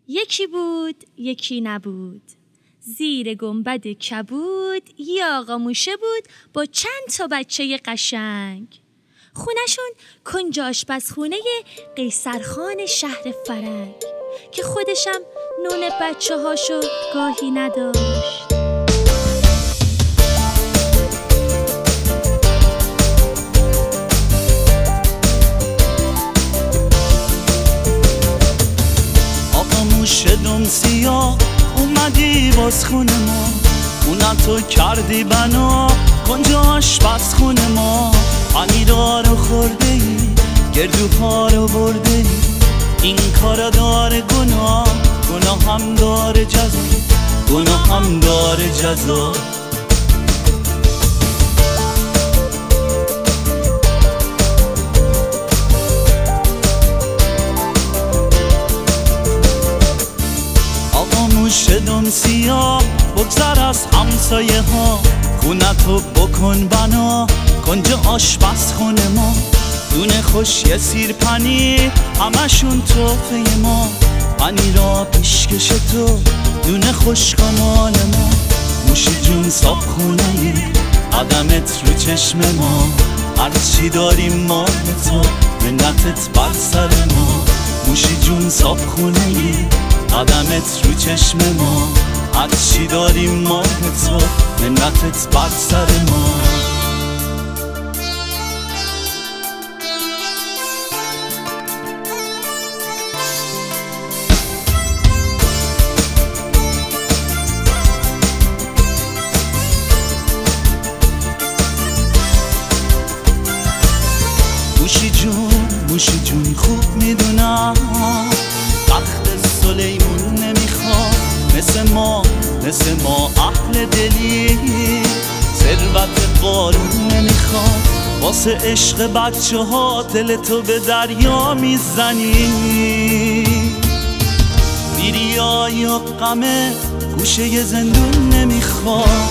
یکی بود یکی نبود، زیر گنبد کبود یه آقا موشه بود با چند تا بچه قشنگ. خونشون کنج آشپزخونه قیصرخان شهر فرنگ که خودشم نون بچه هاشو گاهی نداشت. آقا موشه دم سیاه اومدی باز خونه ما، خونتو کردی بنا کنج آشپزخونه ما. پنیرها رو خورده ای، گردوها رو برده ای، این کارا داره گناه، گناه هم داره جزا، گناه هم داره جزا. آقا موشه دم سیاه بگذر از همسایه ها، خونتو بکن بنا کنج آشپزخونه ما. دونه خوش یه سیر پنیر همشون توفه ما، پنیرا پیشکش تو دونه خشکا مال ما. موشی جون صاحب خونه ای قدمت رو چشم ما، هرچی داریم مال تو منتت بر سر ما. موشی جون صاحب خونه ای قدمت رو چشم ما، هرچی داریم مال تو منتت بر سر ما. موشی جون خوب میدونم وقت سلیمون نمیخواد، مثل ما اهل دلی ثروت قارون نمیخواد. واسه عشق بچه ها دلتو به دریا میزنی، بیریای و غمه گوشه ی زندون نمیخواد.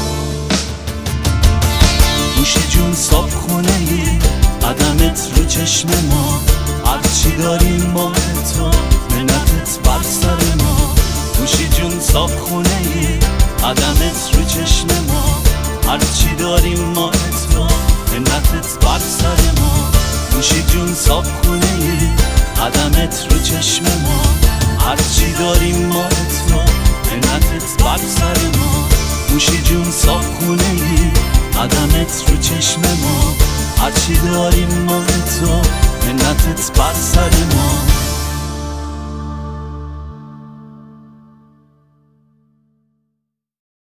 موشی جون صاحب خونه ای قدمت رو چشم ما، هرچی داریم مال تو منتت بر سر ما. موشی جون صاحب خونه ای قدمت رو چشم ما، هرچی داریم مال تو منتت بر سر ما. موشی جون صاحب خونه ای قدمت رو چشم ما، هرچی داریم مال تو منتت بر سر ما. موشی جون صاحب خونه ای قدمت رو چشم ما، هرچی داریم مال تو منتت بر سر ما.